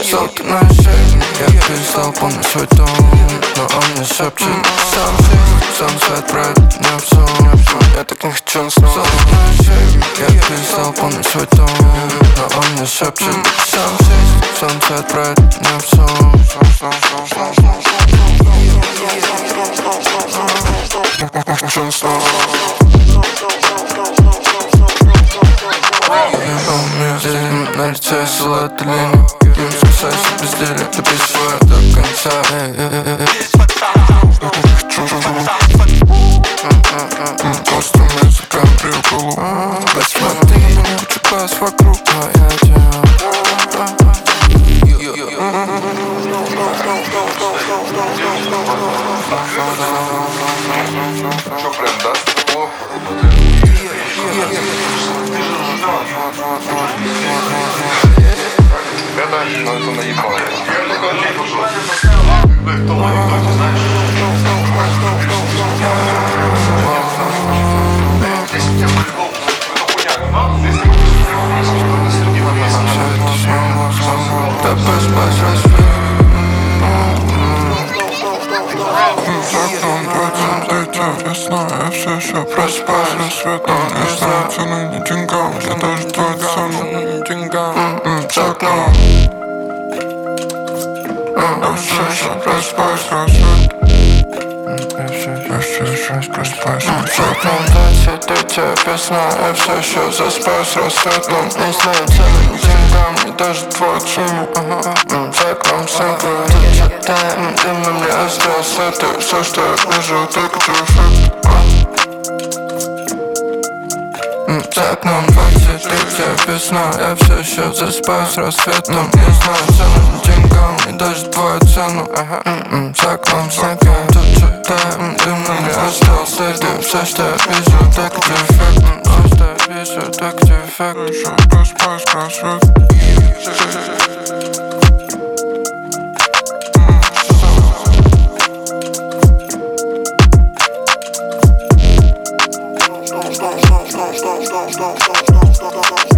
Ссылки на шею, я перестал помнить свой дом, но он мне шепчет: сам жизнь, сам свет брать не в сон. Я так не хочу снова. Ссылки на шею, я перестал помнить свой дом, но он мне шепчет: сам жизнь, сам свет брать не в сон. Хочу снова. На лице силуэт линии, им спасайся безделие, добей свое до конца. Просто музыка приколу. Посмотри, куча глаз вокруг, моя тема. Что прям даст плохо? Это, ну это наебало. Я все еще проспаюсь рассветом. Не знаю цены ни деньгам, я даже твою цену ни деньгам. За окном я все еще проспаюсь рассветом. Я все еще проспаюсь рассветом. Дайте, дайте, песня, я все еще заспаюсь рассветом. Не знаю цены ни деньгам, ни даже твою цену. За окном синглы, ты мне оставил следы. Все, что я вижу, только твой эффект. За окном 23 весна, я все еще заспаюсь рассветом. Не знаю цену ни деньгам, ни даже твою цену. За окном снега, тут же ты мне оставил следы. Все, что я вижу, только твой эффект. Все, что я вижу, только твой эффект. Еще проспаюсь рассветом. Stop.